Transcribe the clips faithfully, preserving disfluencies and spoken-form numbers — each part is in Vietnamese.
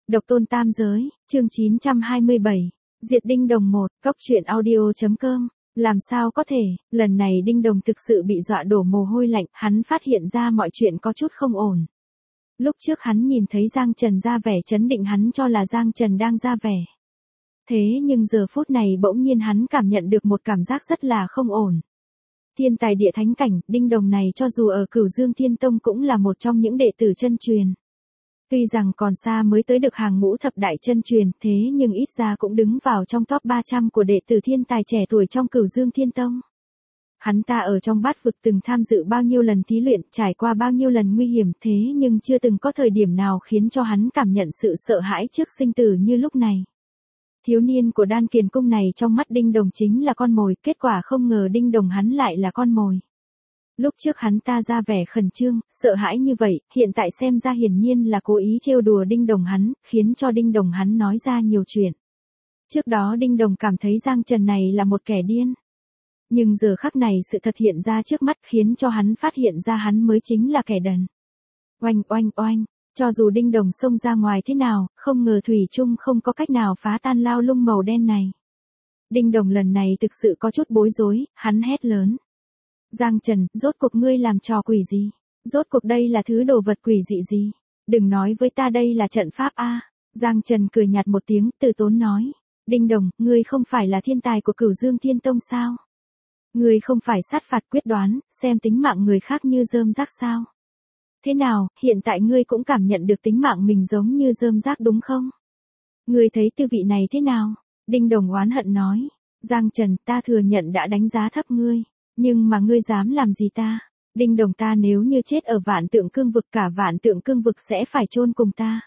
Độc tôn tam giới, chương chín trăm hai mươi bảy. Diệt Đinh Đồng một, cốc truyện audio chấm com. Làm sao có thể, lần này Đinh Đồng thực sự bị dọa đổ mồ hôi lạnh, hắn phát hiện ra mọi chuyện có chút không ổn. Lúc trước hắn nhìn thấy Giang Trần ra vẻ chấn định, hắn cho là Giang Trần đang ra vẻ. Thế nhưng giờ phút này bỗng nhiên hắn cảm nhận được một cảm giác rất là không ổn. Thiên tài địa thánh cảnh, Đinh Đồng này cho dù ở Cửu Dương Thiên Tông cũng là một trong những đệ tử chân truyền. Tuy rằng còn xa mới tới được hàng ngũ thập đại chân truyền, thế nhưng ít ra cũng đứng vào trong top ba trăm của đệ tử thiên tài trẻ tuổi trong Cửu Dương Thiên Tông. Hắn ta ở trong bát vực từng tham dự bao nhiêu lần thí luyện, trải qua bao nhiêu lần nguy hiểm, thế nhưng chưa từng có thời điểm nào khiến cho hắn cảm nhận sự sợ hãi trước sinh tử như lúc này. Thiếu niên của Đan Kiền Cung này trong mắt Đinh Đồng chính là con mồi, kết quả không ngờ Đinh Đồng hắn lại là con mồi. Lúc trước hắn ta ra vẻ khẩn trương, sợ hãi như vậy, hiện tại xem ra hiển nhiên là cố ý trêu đùa Đinh Đồng hắn, khiến cho Đinh Đồng hắn nói ra nhiều chuyện. Trước đó Đinh Đồng cảm thấy Giang Trần này là một kẻ điên. Nhưng giờ khắc này sự thật hiện ra trước mắt khiến cho hắn phát hiện ra hắn mới chính là kẻ đần. Oanh oanh oanh, cho dù Đinh Đồng xông ra ngoài thế nào, không ngờ thủy chung không có cách nào phá tan lao lung màu đen này. Đinh Đồng lần này thực sự có chút bối rối, hắn hét lớn. Giang Trần, rốt cuộc ngươi làm trò quỷ gì? Rốt cuộc đây là thứ đồ vật quỷ dị gì? Đừng nói với ta đây là trận pháp a. Giang Trần cười nhạt một tiếng, từ tốn nói. Đinh Đồng, ngươi không phải là thiên tài của Cửu Dương Thiên Tông sao? Ngươi không phải sát phạt quyết đoán, xem tính mạng người khác như rơm rác sao? Thế nào, hiện tại ngươi cũng cảm nhận được tính mạng mình giống như rơm rác đúng không? Ngươi thấy tư vị này thế nào? Đinh Đồng oán hận nói. Giang Trần, ta thừa nhận đã đánh giá thấp ngươi. Nhưng mà ngươi dám làm gì ta? Đinh Đồng, ta nếu như chết ở Vạn Tượng Cương vực, cả Vạn Tượng Cương vực sẽ phải chôn cùng ta.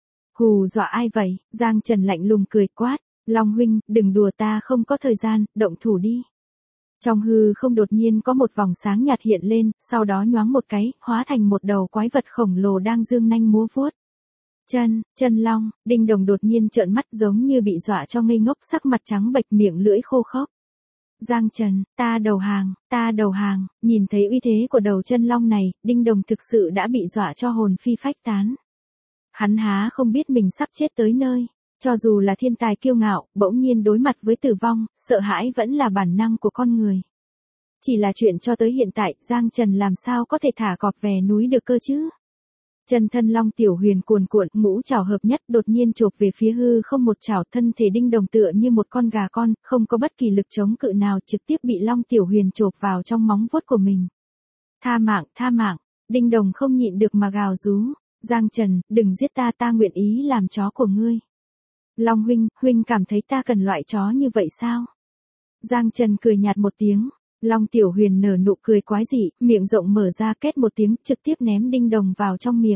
Hù dọa ai vậy? Giang Trần lạnh lùng cười quát. Long huynh, đừng đùa, ta không có thời gian, động thủ đi. Trong hư không đột nhiên có một vòng sáng nhạt hiện lên, sau đó nhoáng một cái, hóa thành một đầu quái vật khổng lồ đang dương nanh múa vuốt. Chân, chân long, Đinh Đồng đột nhiên trợn mắt giống như bị dọa cho ngây ngốc, sắc mặt trắng bệch, miệng lưỡi khô khốc. Giang Trần, ta đầu hàng, ta đầu hàng, nhìn thấy uy thế của đầu chân long này, Đinh Đồng thực sự đã bị dọa cho hồn phi phách tán. Hắn há không biết mình sắp chết tới nơi, cho dù là thiên tài kiêu ngạo, bỗng nhiên đối mặt với tử vong, sợ hãi vẫn là bản năng của con người. Chỉ là chuyện cho tới hiện tại, Giang Trần làm sao có thể thả cọp về núi được cơ chứ? Chân thân Long Tiểu Huyền cuồn cuộn, ngũ trảo hợp nhất, đột nhiên chộp về phía hư không một trảo, thân thể Đinh Đồng tựa như một con gà con, không có bất kỳ lực chống cự nào, trực tiếp bị Long Tiểu Huyền chộp vào trong móng vuốt của mình. Tha mạng, tha mạng, Đinh Đồng không nhịn được mà gào rú. Giang Trần, đừng giết ta, ta nguyện ý làm chó của ngươi. Long huynh, huynh cảm thấy ta cần loại chó như vậy sao? Giang Trần cười nhạt một tiếng. Long Tiểu Huyền nở nụ cười quái dị, miệng rộng mở ra, két một tiếng, trực tiếp ném Đinh Đồng vào trong miệng.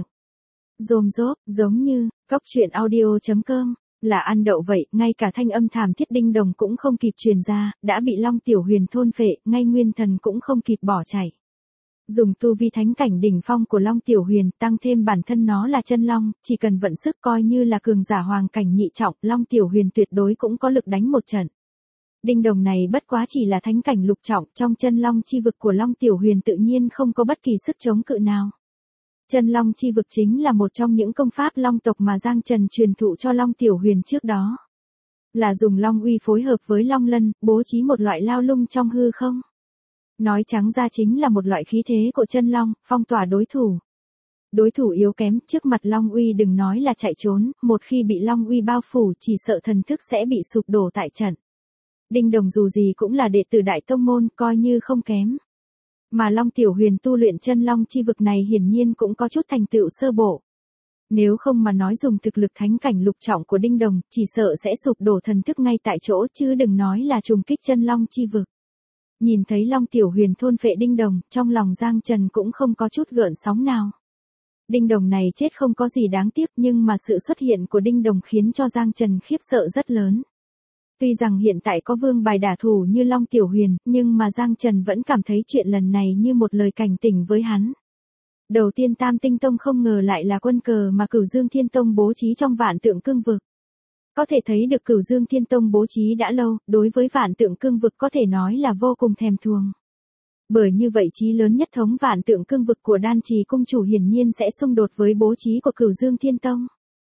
Rôm rốp, giống như, cốc truyện audio chấm com, là ăn đậu vậy, ngay cả thanh âm thảm thiết Đinh Đồng cũng không kịp truyền ra, đã bị Long Tiểu Huyền thôn phệ, ngay nguyên thần cũng không kịp bỏ chạy. Dùng tu vi thánh cảnh đỉnh phong của Long Tiểu Huyền, tăng thêm bản thân nó là chân long, chỉ cần vận sức coi như là cường giả hoàng cảnh nhị trọng, Long Tiểu Huyền tuyệt đối cũng có lực đánh một trận. Đinh Đồng này bất quá chỉ là thánh cảnh lục trọng, trong chân long chi vực của Long Tiểu Huyền tự nhiên không có bất kỳ sức chống cự nào. Chân long chi vực chính là một trong những công pháp long tộc mà Giang Trần truyền thụ cho Long Tiểu Huyền trước đó. Là dùng long uy phối hợp với long lân, bố trí một loại lao lung trong hư không. Nói trắng ra chính là một loại khí thế của chân long, phong tỏa đối thủ. Đối thủ yếu kém, trước mặt long uy đừng nói là chạy trốn, một khi bị long uy bao phủ chỉ sợ thần thức sẽ bị sụp đổ tại trận. Đinh Đồng dù gì cũng là đệ tử đại tông môn, coi như không kém. Mà Long Tiểu Huyền tu luyện chân long chi vực này hiển nhiên cũng có chút thành tựu sơ bộ. Nếu không mà nói dùng thực lực thánh cảnh lục trọng của Đinh Đồng, chỉ sợ sẽ sụp đổ thần thức ngay tại chỗ, chứ đừng nói là trùng kích chân long chi vực. Nhìn thấy Long Tiểu Huyền thôn phệ Đinh Đồng, trong lòng Giang Trần cũng không có chút gợn sóng nào. Đinh Đồng này chết không có gì đáng tiếc, nhưng mà sự xuất hiện của Đinh Đồng khiến cho Giang Trần khiếp sợ rất lớn. Tuy rằng hiện tại có vương bài đả thủ như Long Tiểu Huyền, nhưng mà Giang Trần vẫn cảm thấy chuyện lần này như một lời cảnh tỉnh với hắn. Đầu tiên Tam Tinh Tông không ngờ lại là quân cờ mà Cửu Dương Thiên Tông bố trí trong Vạn Tượng Cương vực. Có thể thấy được Cửu Dương Thiên Tông bố trí đã lâu, đối với Vạn Tượng Cương vực có thể nói là vô cùng thèm thuồng. Bởi như vậy chí lớn nhất thống Vạn Tượng Cương vực của Đan Trì cung chủ hiển nhiên sẽ xung đột với bố trí của Cửu Dương Thiên Tông.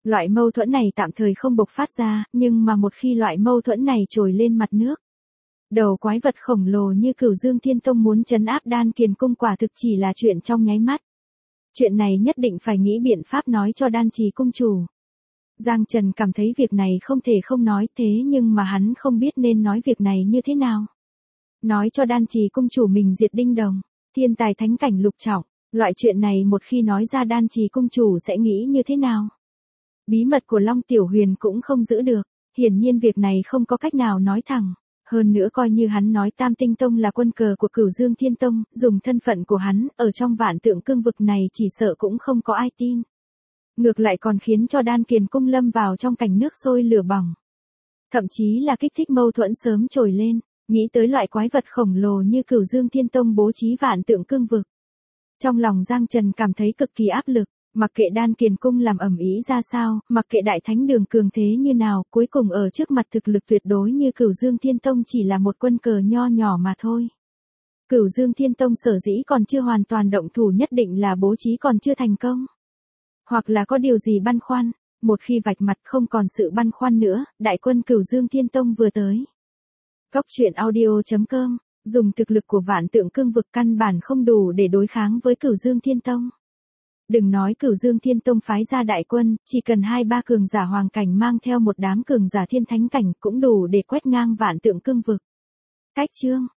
Loại mâu thuẫn này tạm thời không bộc phát ra, nhưng mà một khi loại mâu thuẫn này trồi lên mặt nước, đầu quái vật khổng lồ như Cửu Dương Thiên Tông muốn trấn áp Đan Kiền Cung quả thực chỉ là chuyện trong nháy mắt. Chuyện này nhất định phải nghĩ biện pháp nói cho Đan Trì cung chủ. Giang Trần cảm thấy việc này không thể không nói, thế nhưng mà hắn không biết nên nói việc này như thế nào. Nói cho Đan Trì cung chủ mình diệt Đinh Đồng, thiên tài thánh cảnh lục trọng, loại chuyện này một khi nói ra Đan Trì cung chủ sẽ nghĩ như thế nào? Bí mật của Long Tiểu Huyền cũng không giữ được, hiển nhiên việc này không có cách nào nói thẳng. Hơn nữa coi như hắn nói Tam Tinh Tông là quân cờ của Cửu Dương Thiên Tông, dùng thân phận của hắn, ở trong Vạn Tượng Cương vực này chỉ sợ cũng không có ai tin. Ngược lại còn khiến cho Đan Kiền Cung lâm vào trong cảnh nước sôi lửa bỏng. Thậm chí là kích thích mâu thuẫn sớm trồi lên, nghĩ tới loại quái vật khổng lồ như Cửu Dương Thiên Tông bố trí Vạn Tượng Cương vực. Trong lòng Giang Trần cảm thấy cực kỳ áp lực, mặc kệ Đan Kiền Cung làm ầm ĩ ra sao, mặc kệ Đại Thánh Đường cường thế như nào, cuối cùng ở trước mặt thực lực tuyệt đối như Cửu Dương Thiên Tông chỉ là một quân cờ nho nhỏ mà thôi. Cửu Dương Thiên Tông sở dĩ còn chưa hoàn toàn động thủ nhất định là bố trí còn chưa thành công. Hoặc là có điều gì băn khoăn, một khi vạch mặt không còn sự băn khoăn nữa, đại quân Cửu Dương Thiên Tông vừa tới. Cóc truyện audio chấm com, dùng thực lực của Vạn Tượng Cương vực căn bản không đủ để đối kháng với Cửu Dương Thiên Tông. Đừng nói Cửu Dương Thiên Tông phái ra đại quân, chỉ cần hai ba cường giả hoàng cảnh mang theo một đám cường giả thiên thánh cảnh cũng đủ để quét ngang Vạn Tượng Cương vực. Cách chương